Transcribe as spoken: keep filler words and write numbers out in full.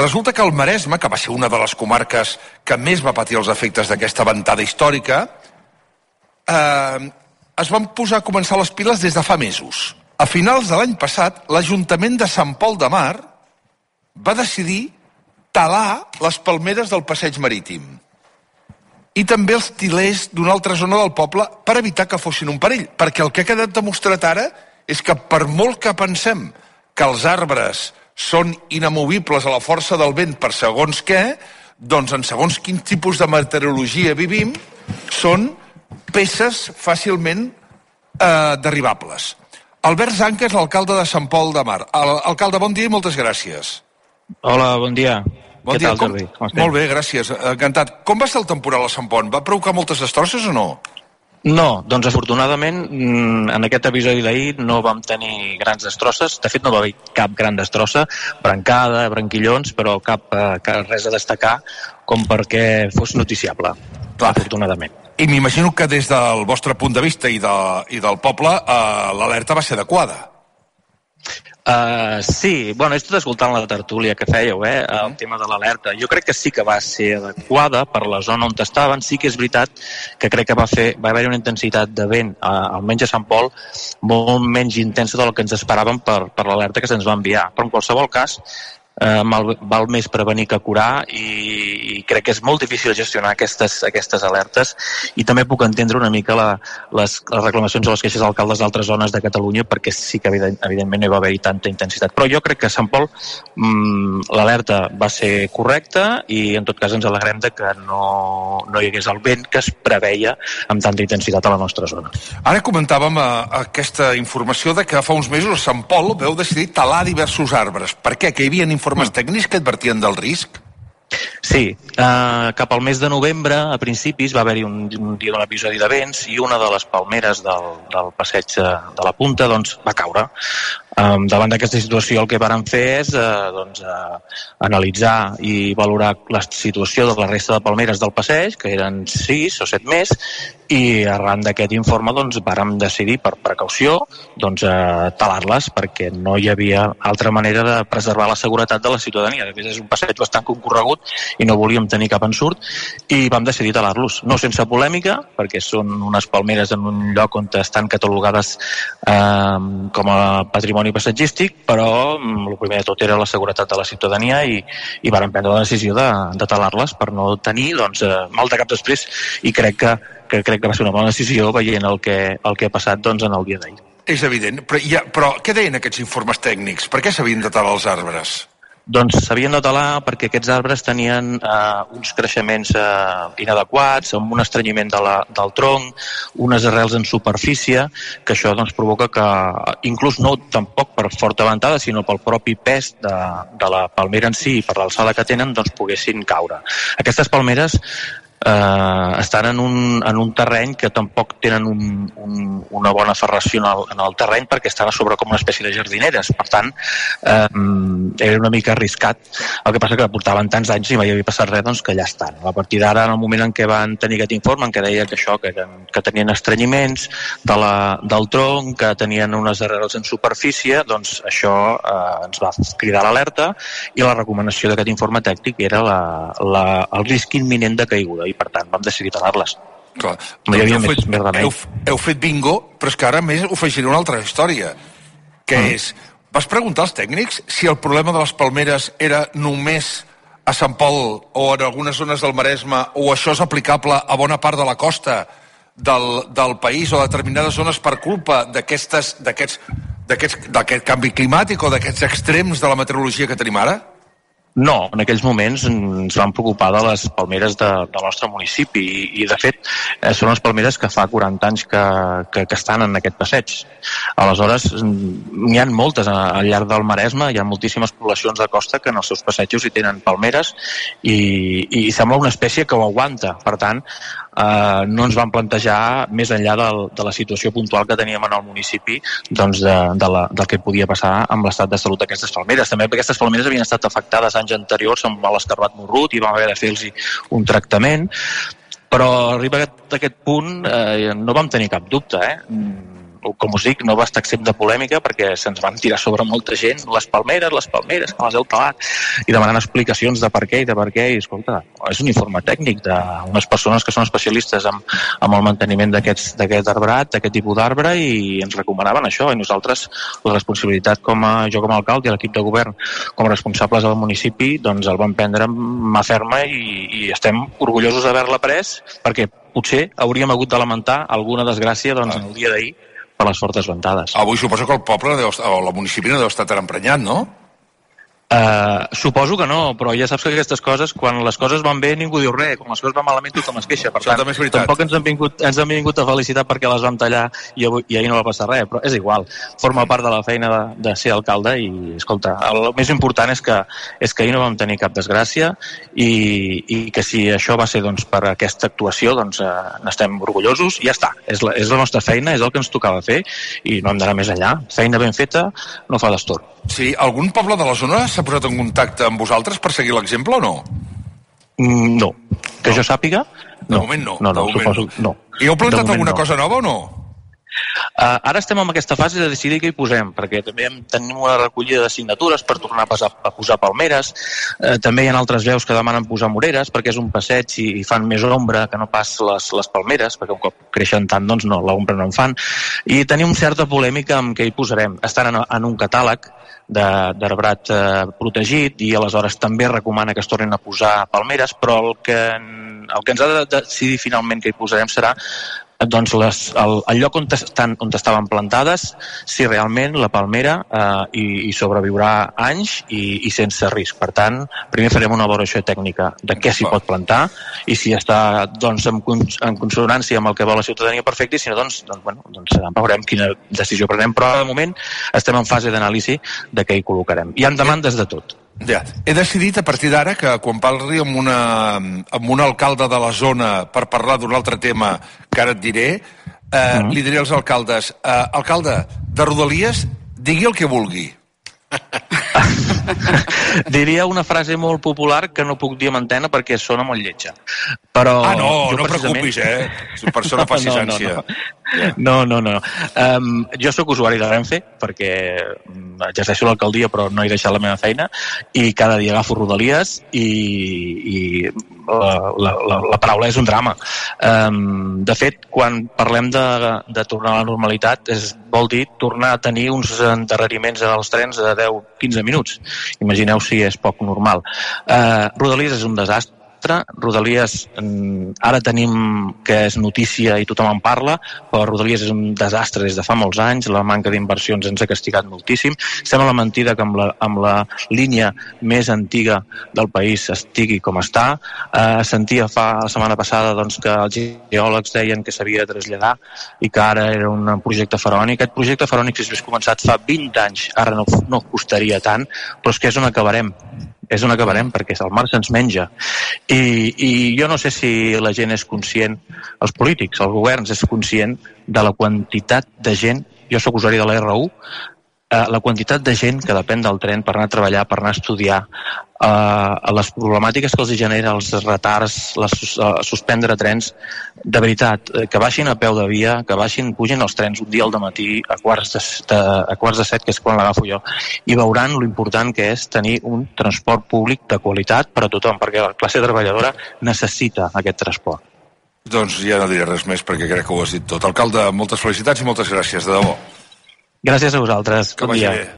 resulta que el Maresme, que va ser una de les comarques que més va patir els efectes d'aquesta ventada històrica, eh, es van posar a començar les piles des de fa mesos. A finals de l'any passat, l'Ajuntament de Sant Pol de Mar va decidir talar les palmeres del passeig marítim i també els tilers d'una altra zona del poble per evitar que fossin un perill, perquè el que ha quedat demostrat ara és que per molt que pensem que els arbres són inamovibles a la força del vent per segons què, doncs en segons quin tipus de meteorologia vivim, són peces fàcilment eh, derribables. Albert Zanca és l'alcalde de Sant Pol de Mar. Alcalde, bon dia i moltes gràcies. Hola, bon dia. Bon Què dia. tal, Com... Jordi? Com Molt bé, gràcies. Encantat. Com va ser el temporal a Sant Pol? Va provocar moltes destrosses o no? No, doncs afortunadament en aquest episodi d'ahir no vam tenir grans destrosses. De fet no va haver cap gran destrossa, brancada, branquillons, però cap, cap res a destacar com perquè fos noticiable. Clar. Afortunadament. I m'imagino que des del vostre punt de vista i, de, i del poble eh, l'alerta va ser adequada. Uh, sí, bueno, he estat escoltant la tertúlia que fèieu, eh, el tema de l'alerta. Jo crec que sí que va ser adequada per la zona on estaven. Sí que és veritat que crec que va fer va haver una intensitat de vent, uh, almenys a Sant Pol, molt menys intensa del que ens esperàvem per, per l'alerta que se'ns va enviar. Però en qualsevol cas, eh, val, val més prevenir que curar i, i crec que és molt difícil gestionar aquestes, aquestes alertes i també puc entendre una mica la, les, les reclamacions o les queixes d'alcaldes d'altres zones de Catalunya perquè sí que evident, evidentment no hi va haver tanta intensitat. Però jo crec que a Sant Pol mmm, l'alerta va ser correcta i en tot cas ens alegrem de que no, no hi hagués el vent que es preveia amb tanta intensitat a la nostra zona. Ara comentàvem eh, aquesta informació de que fa uns mesos a Sant Pol veu decidir talar diversos arbres. Per què? Que hi havia informes tècnics que advertien del risc? Sí, eh, cap al mes de novembre, a principis, va haver-hi un, un dia d'un episodi de vents i una de les palmeres del, del passeig de la Punta doncs, va caure. Um, davant d'aquesta situació el que varen fer és uh, doncs, uh, analitzar i valorar la situació de la resta de palmeres del passeig, que eren sis o set més, i arran d'aquest informe doncs, vàrem decidir per precaució doncs, uh, talar-les perquè no hi havia altra manera de preservar la seguretat de la ciutadania. De fet, és un passeig bastant concorregut i no volíem tenir cap ensurt i vam decidir talar-los. No sense polèmica, perquè són unes palmeres en un lloc on estan catalogades eh, com a patrimoni passatgístic, però el primer de tot era la seguretat de la ciutadania i, i vàrem prendre la decisió de, de talar-les per no tenir doncs, mal de cap després i crec que, que, crec que va ser una bona decisió veient el que, el que ha passat doncs, en el dia d'ahir. És evident, però, ja, però què deien aquests informes tècnics? Per què s'havien de talar els arbres? Doncs s'havien de talar perquè aquests arbres tenien eh, uns creixements eh, inadequats, amb un estrenyiment de la, del tronc, unes arrels en superfície, que això doncs, provoca que, inclús no tampoc per forta ventada, sinó pel propi pes de, de la palmera en si i per l'alçada que tenen, doncs poguessin caure. Aquestes palmeres eh, estan en un, en un terreny que tampoc tenen un, un, una bona ferració en el, en el terreny perquè estan a sobre com una espècie de jardineres. Per tant, eh, era una mica arriscat. El que passa que portaven tants anys i mai havia passat res, doncs que allà estan. A partir d'ara, en el moment en què van tenir aquest informe, en què deia que això, que, eren, que tenien estrenyiments de la, del tronc, que tenien unes arrels en superfície, doncs això eh, ens va cridar l'alerta i la recomanació d'aquest informe tècnic era la, la, el risc imminent de caiguda i per tant vam decidir talar-les. Clar, no hi havia heu, més, fet, més remei. heu, heu fet bingo, però és que ara més ho afegiré una altra història, que mm. és, vas preguntar als tècnics si el problema de les palmeres era només a Sant Pol o en algunes zones del Maresme, o això és aplicable a bona part de la costa del, del país o a determinades zones per culpa d'aquestes d'aquests d'aquest canvi climàtic o d'aquests extrems de la meteorologia que tenim ara? No, en aquells moments ens vam preocupar de les palmeres de, del nostre municipi i, i de fet eh, són les palmeres que fa quaranta anys que, que, que estan en aquest passeig. Aleshores, n'hi ha moltes al llarg del Maresme, hi ha moltíssimes poblacions de costa que en els seus passejos hi tenen palmeres i, i sembla una espècie que ho aguanta. Per tant, eh, no ens vam plantejar més enllà del, de la situació puntual que teníem en el municipi doncs de, de la, del que podia passar amb l'estat de salut d'aquestes palmeres. També perquè aquestes palmeres havien estat afectades anys anteriors amb l'escarbat morrut i vam haver de fer-los un tractament, però arriba a aquest punt eh, no vam tenir cap dubte, eh? com us dic, no va estar exempt de polèmica perquè se'ns van tirar sobre molta gent, les palmeres, les palmeres, que les heu talat, i demanant explicacions de per què i de per què, i escolta, és un informe tècnic d'unes persones que són especialistes en, en el manteniment d'aquest arbrat, d'aquest tipus d'arbre, i ens recomanaven això, i nosaltres la responsabilitat com a, jo com a alcalde i l'equip de govern com a responsables del municipi, doncs el vam prendre amb mà ferma i, i estem orgullosos d'haver-la pres, perquè potser hauríem hagut de lamentar alguna desgràcia doncs, en el dia d'ahir per les fortes ventades. Avui suposo que el poble deu, o el municipi no deu estar tan emprenyat, no? Uh, suposo que no, però ja saps que aquestes coses, quan les coses van bé ningú diu res, quan les coses van malament tothom es queixa, per tant, tampoc ens han, vingut, ens han vingut a felicitar perquè les vam tallar i, avui, i ahir no va passar res, però és igual, forma part de la feina de, de ser alcalde i, escolta, el més important és que, és que ahir no vam tenir cap desgràcia i, i que si això va ser doncs, per aquesta actuació, doncs uh, n'estem orgullosos i ja està, és la, és la nostra feina, és el que ens tocava fer i no hem d'anar més enllà, feina ben feta no fa destorb. Sí, algun poble de la zona s'ha posat en contacte amb vosaltres per seguir l'exemple o no? Mm, no. Que no. Jo sàpiga, no. De moment no. No, no, de suposo, moment. no. I heu plantat alguna no. cosa nova o no? Uh, ara estem en aquesta fase de decidir què hi posem, perquè també tenim una recollida de signatures per tornar a, passar, a posar palmeres, uh, també hi ha altres veus que demanen posar moreres, perquè és un passeig i, i fan més ombra que no pas les, les palmeres, perquè un cop creixen tant, doncs no, l'ombra no en fan, i tenim certa polèmica amb què hi posarem. Estan en, en un catàleg d'arbrat eh, protegit i aleshores també recomana que es tornin a posar palmeres, però el que, el que ens ha de decidir finalment que hi posarem serà doncs les, el, el lloc on, estan, on estaven plantades, si realment la palmera eh, hi, hi sobreviurà anys i, i sense risc. Per tant, primer farem una valoració tècnica de què s'hi pot plantar i si està doncs, en, en consonància amb el que vol la ciutadania, perfecte, i si no, doncs, doncs, bueno, doncs veurem quina decisió prenem. Però de moment estem en fase d'anàlisi de què hi col·locarem. Hi ha demandes de tot. Ja. He decidit a partir d'ara que quan parli amb, una, amb un alcalde de la zona per parlar d'un altre tema que ara et diré, eh, mm. li diré als alcaldes, eh, alcalde, de Rodalies, digui el que vulgui. Diria una frase molt popular que no puc dir amb antena perquè sona molt lletja. Però ah, no, no precisament... preocupis, eh? Per això no facis no, no, ànsia. No, no. No, no, no. Um, jo sóc usuari de Renfe perquè exerceixo l'alcaldia però no he deixat la meva feina i cada dia agafo Rodalies i, i la, la, la paraula és un drama. Um, de fet, quan parlem de, de tornar a la normalitat es vol dir tornar a tenir uns endarreriments en els trens de deu a quinze minuts. Imagineu si és poc normal. Uh, Rodalies és un desastre. Rodalies, ara tenim que és notícia i tothom en parla, però Rodalies és un desastre des de fa molts anys, la manca d'inversions ens ha castigat moltíssim. Sembla la mentida que amb la, amb la línia més antiga del país estigui com està. Eh, sentia fa la setmana passada doncs, que els geòlegs deien que s'havia de traslladar i que ara era un projecte faraònic. Aquest projecte faraònic, si s'hagués començat fa vint anys, ara no, no costaria tant, però és que és on acabarem. És on acabarem, perquè el mar se'ns menja. I, I jo no sé si la gent és conscient, els polítics, els governs, és conscient de la quantitat de gent, jo sóc usuari de la erre u, eh, la quantitat de gent que depèn del tren per anar a treballar, per anar a estudiar, eh, les problemàtiques que els genera, els retards, les, uh, suspendre trens, de veritat, eh, que baixin a peu de via, que baixin, pugin els trens un dia al dematí a quarts de, de, a quarts de set, que és quan l'agafo jo, i veuran l'important que és tenir un transport públic de qualitat per a tothom, perquè la classe treballadora necessita aquest transport. Doncs ja no diré res més perquè crec que ho has dit tot. Alcalde, moltes felicitats i moltes gràcies, de debò. Gràcies a vosaltres. Que vagi bé.